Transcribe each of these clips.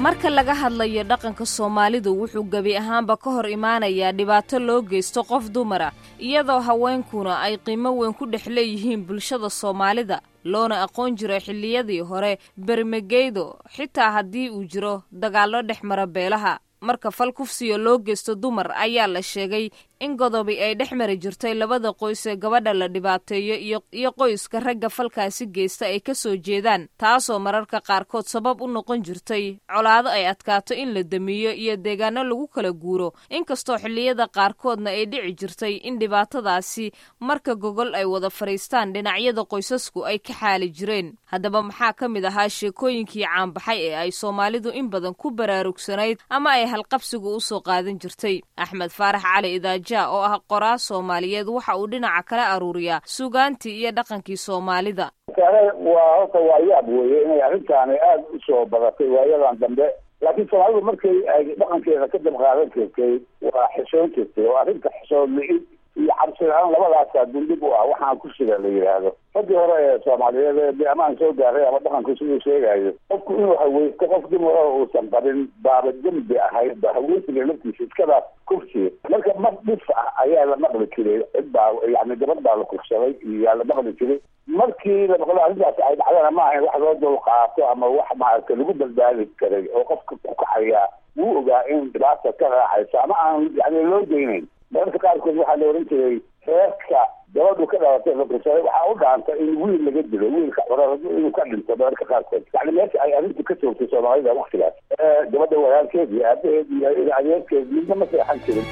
marka laga hadlayo dhaqanka Soomaalidu wuxuu gabi ahaanba ka hor imaanayaa dhibaato loo geysto qof dumar ah iyadoo haweenkuna ay qiimo weyn ku dhex leeyihiin bulshada Soomaalida loona aqoon jiray xilliyadii hore bermageydo xitaa haddii uu jiro dagaallo dhex mara beelaha marka fal kufsiyo loo geysto dumar ayaa la sheegay in godobi ay dhex mari jirtay labada qoys ee gabadha la dhibaateeyo iyo qoyska ragga falkaasi geysta ay ka soo jeedaan taasoo mararka qaarkood sabab u noqon jirtay colaado ay adkaato in la damiyo iyo deegaano lagu kala guuro inkastoo xilliyada qaarkoodna ay dhici jirtay in dhibaatadaasi marka gogol ay wada fariistaan dhinacyada qoysasku ay ka xaali jireen haddaba maxaa ka mid ahaa sheekooyinkii caanbaxay ee ay Soomaalidu in badan ku baraarugsanayd ama ay halqabsigu u soo qaadan jirtay Axmed Faarax Cali Idaaja oo ah qoraa Soomaaliyeed waxa uu dhinaca kala aruuriyaa suugaantii iyo dhaqankii Soomaalida waa yaab weeye inay arrintaani aada u soo badatay waayadan dambe laakiin Soomaalidu markay ay dhaqankeeda ka dab qaadan jirtay waa xishoon jirtay oo arrinta xishoon iyo cabsi la-aan labadaasaa dundhig u ah waxaan kursiga la yidhaahdo raggii hore ee Soomaaliyeed ee amaan soo gaaray ama dhaqanku siduu sheegayo qofku inuu haweysto qof dumar oo uusan qabin baaba dembi ahayd ba haweensiga laftiisa iskadaas kursi marka mar dhif ah ayaa la maqli jiray cid baa yani gabadh baa la kursaday iyo la maqli jiray markii la maqlo arrintaas ay dhacdana ma ahayn wax loo dul qaato ama wax maaragtay lagu badbaadi karay oo qofka ku kacaya wuu ogaa in dhibaata ka raacaysa ama aan yani loo geynayn mararka qaarkood waxaa la oran jiray reerka gabadhu ka dhalatay la kursaday waxaa u dhaantay in wiil laga dilo wiilka curar inuu ka dhinto mararka qaarkood yani meesha ay arrintu ka joogtay Soomaalida waktigaas gabadha walaalkeed iyo aabaheed iyo adeerkeed midna ma seexan jirin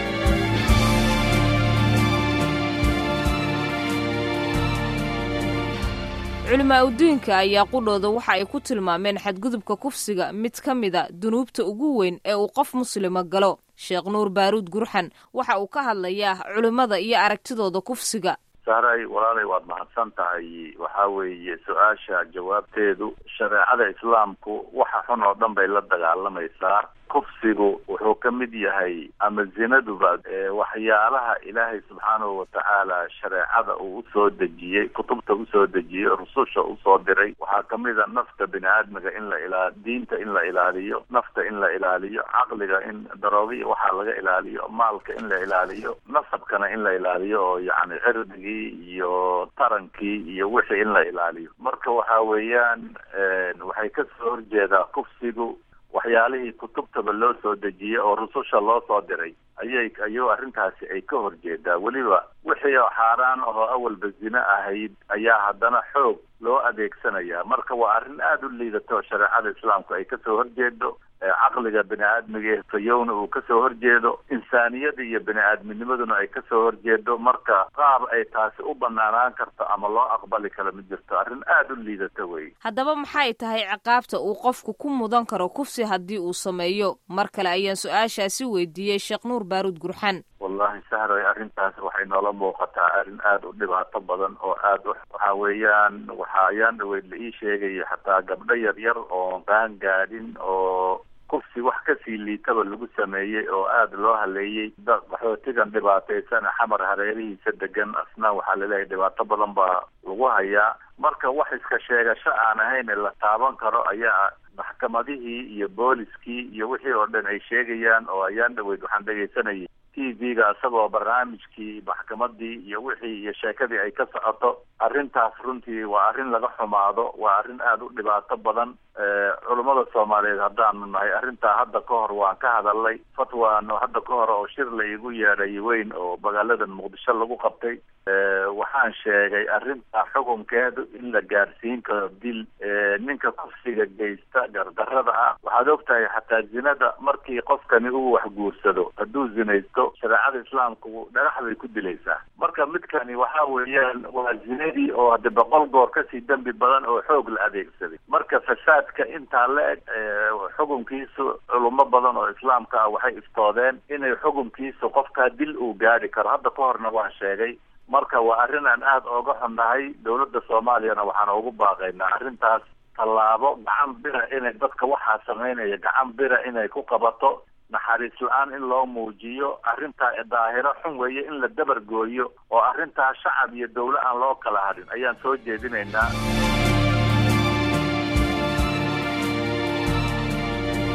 culimaa udiinka ayaa qudhooda waxa ay ku tilmaameen xadgudubka kufsiga mid ka mida dunuubta ugu weyn ee uu qof muslima galo Sheekh Nuur Baaruud Gurxan waxa uu ka hadlayaa culimada iyo aragtidooda kufsiga saaray walaalay waad mahadsan tahay waxa weeye su-aasha jawaabteedu shareecada islaamku waxa xun oo dhan bay la dagaalamaysaa kufsigu wuxuu ka mid yahay ama zinaduba waxyaalaha ilaahay subxaanahu watacaala shareecada uu usoo dejiyey kutubta usoo dejiyey rususha usoo diray waxaa kamid a nafta bini aadmiga in diinta in la ilaaliyo nafta in la ilaaliyo caqliga in daroogiya waxaa laga ilaaliyo maalka in la ilaaliyo nasabkana in la ilaaliyo oo yacni cirdigii iyo tarankii iyo wixii in la ilaaliyo marka waxa weeyaan waxay kasoo horjeedaa kufsigu waxyaalihii kutubtaba loo soo dejiyey oo rususha loo soo diray ayuu arrintaasi ay ka horjeedaa weliba wixii xaaraan ahoo awalba zina ahayd ayaa haddana xoog loo adeegsanayaa marka waa arrin aada u liidato shareecada islaamku ay kasoo horjeedo caqliga bini aadmiga fayowna uu kasoo horjeedo insaaniyada iyo bini aadminimaduna ay kasoo horjeedo marka qaab ay taasi u banaanaan karto ama loo aqbali kala ma jirto arrin aada u liidata wey haddaba maxay tahay ciqaabta uu qofku ku mudan karo kufsi haddii uu sameeyo mar kale ayaan su-aashaasi weydiiyey Sheekh Nuur Baaruud Gurxan wallahi sahray arrintaas waxay noola muuqataa arrin aada u dhibaato badan oo aada waxa weeyaan ayaan dhaweyd la ii sheegaya xataa gabdho yaryar oo qaan gaadhin oo kufsi wax kasii liitaba lagu sameeyey oo aada loo haleeyey qaxootigan dhibaataysan xamar hareerihiisa degan asna waxaa laleeyahay dhibaato badan baa lagu hayaa marka wax iska sheegasho aan ahayn la taaban karo ayaa maxkamadihii iyo booliskii iyo wixii oo dhan ay sheegayaan oo ayaan dhaweyd waxaan dhegaysanayay TV-ga isagoo barnaamijkii maxkamadii iyo wixii iyo sheekadii ay ka socoto arrintaas runtii waa arrin laga xumaado waa arrin aada u dhibaato badan culummada Soomaaliyeed haddaanu nahay arrintaa hadda ka hor waan ka hadalnay fatwaano hadda ka hor oo shir la igu yeedhay weyn oo magaaladan Muqdisho lagu qabtay waxaan sheegay arrintaa xukunkeedu in la gaarsiin karo dil ninka kufsiga geysta gardarrada ah waxaad ogtahay xataa zinada markii qofkani uu wax guursado hadduu zinaysto shareecada islaamku dhagax bay ku dilaysaa marka midkani waxa weeyaan waa zinadii oo hadda 100 goor kasii dambi badan oo xoog la adeegsaday marka fasaadka intaa la eg xukunkiisu culummo badan oo islaamka ah waxay iftoodeen inay xukunkiisu qofkaa dil uu gaadhi karo hadda ka horna waan sheegay marka waa arrin aan aada ooga xunnahay dowladda Soomaaliyana waxaan ugu baaqaynaa arrintaas tallaabo gacan bira inay dadka waxaa sameynaya gacan bira inay ku qabato naxariis la-aan in loo muujiyo arrintaa daahiro xun weeye in la dabar gooyo oo arrintaa shacab iyo dawlo aan loo kala hadhin ayaan soo jeedinaynaa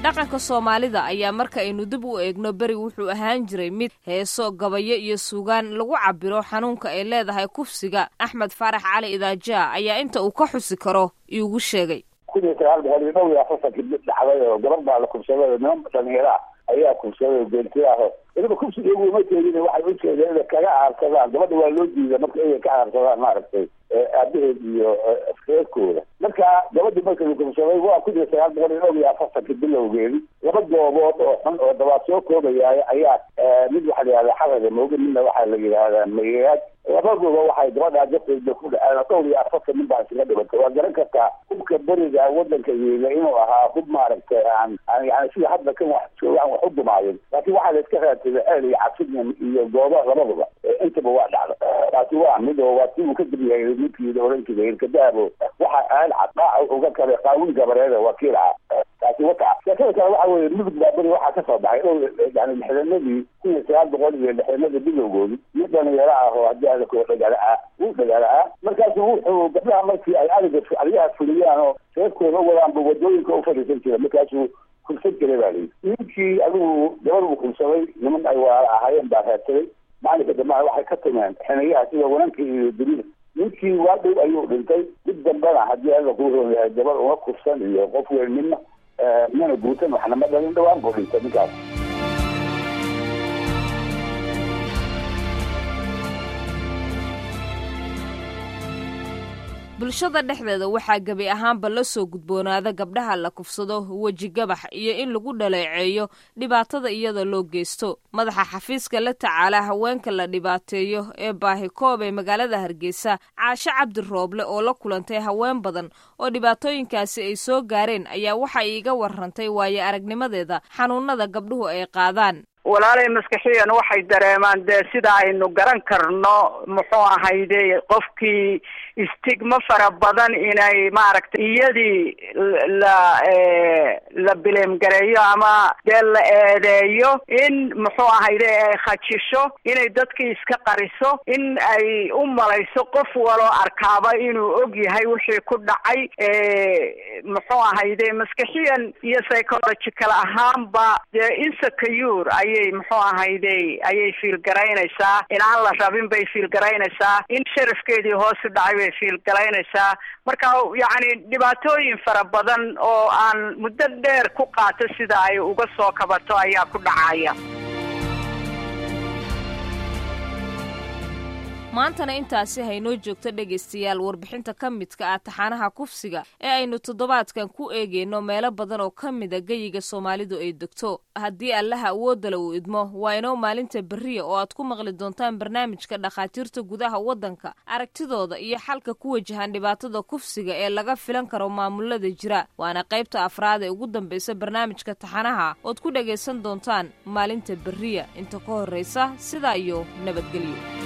dhaqanka Soomaalida ayaa marka aynu dib u eegno bari wuxuu ahaan jiray mid heeso gabayo iyo suugaan lagu cabiro xanuunka ay leedahay kufsiga. Axmed Faarax Cali Idaaja ayaa inta uu ka xusi karo iigu sheegay kudii taal boqol iyo afartan dhacday oo gabar baa la kufsaday dhalinyaro ayaa kufsaday beeltiyaha iyagu kufsiga ugu ma jeedin waxay u jeedeen kaga aarsadaan gabadha waa loo diiday marka ay ka aarsadaan maaragtay aabaheed iyo askeekooda marka gabadha marka uu kufsaday waa kudii taal boqol iyo afartan bilowgeedii laba goobood oo xun oo dabaad soo koobaya ayaa mid waxa la yiraahdaa xarada mooga midna waxa la yiraahdaa meeyad labadooda waxay gabadha dadkeeda ku dhaceen dhowr iyo afartan min baa isla dhibatay waa garan kartaa hubka beriga wadanka yeela inuu ahaa hub maaragtay aan yani sida hadda kan wax u dumaayeen laakiin waxaa la iska raadsaday ceel iyo cabsidnin iyo goobo labaduba intaba waa dhacda taasi waa mid oo waa si uu ka dibyahay midkii orankiisa hirkadaabo waxa aan cadaaca uga kale qaawin gabareeda wakiil ah taasi wata sheekada kale waxa weeye mudug baa beri waxaa ka soo baxay yani lixdanadii kuwii 960 bilowgoodii mid dhalinyaro ah oo haddii aada koo dhagaala markaasu wuxuu gabdhaha markii ay arigaha fuliyaan oo reerkooda wadaanba wadooyinka u fadhiisan jira markaasuu kulsan jiray baa layidhi ninkii adigu gabar uu kulsaday niman ay walaala ahaayeen baa raadsaday macalinka dambana waxay ka timeen xinayaha sida wananka iyo dunida ninkii waa dhow ayuu dhintay mid dambana haddii alla kuu roon yahay gabar uma kursan iyo qof weyn midna mana guutan waxna ma dhalin dhawaan buu dhintay ninkaas. bulshada dhexdeeda waxaa gabi ahaanba la soo gudboonaada gabdhaha la kufsado weji gabax iyo in lagu dhaleeceeyo dhibaatada iyada loo geysto. madaxa xafiiska la tacaala haweenka la dhibaateeyo ee Baahikoob ee magaalada Hargeysa Caasha Cabdi Rooble oo la kulantay haween badan oo dhibaatooyinkaasi ay soo gaareen ayaa waxa iiga warrantay waayo aragnimadeeda xanuunada gabdhuhu ay qaadaan. walaalay maskaxiyan waxay dareemaan dee sida aynu garan karno muxuu ahayde qofkii stigma fara badan inay maaragtay iyadii la bileem gareeyo ama dee la eedeeyo in muxuu ahayde ay khajisho inay dadkii iska qariso in ay u malayso qof waloo arkaaba inuu og yahay wixii ku dhacay muxuu ahayde maskaxiyan iyo psychological ahaanba dee insecure ayay muxuu ahayde ayay fiil garaynaysaa in aan la rabin bay fiil garaynaysaa in sharafkeedii hoos u dhacay bay fiil garaynaysaa marka yacni dhibaatooyin fara badan oo aan muddo dheer ku qaato sida ay uga soo kabato ayaa ku dhacaya. maantana intaasi haynoo joogto dhegaystayaal warbixinta ka midka ah taxanaha kufsiga ee aynu toddobaadkan ku eegeyno meelo badan oo ka mida geyiga Soomaalidu ay degto. haddii Allaha awoodda uu idmo waa inoo maalinta berriya oo aad ku maqli doontaan barnaamijka dhakhaatiirta gudaha waddanka aragtidooda iyo xalka ku wajahan dhibaatada kufsiga ee laga filan karo maamulada jira. waana qaybta afraad ee ugu dambaysa barnaamijka taxanaha ood ku dhagaysan doontaan maalinta berriya. inta ka horreysa sidaa iyo nabadgelyo.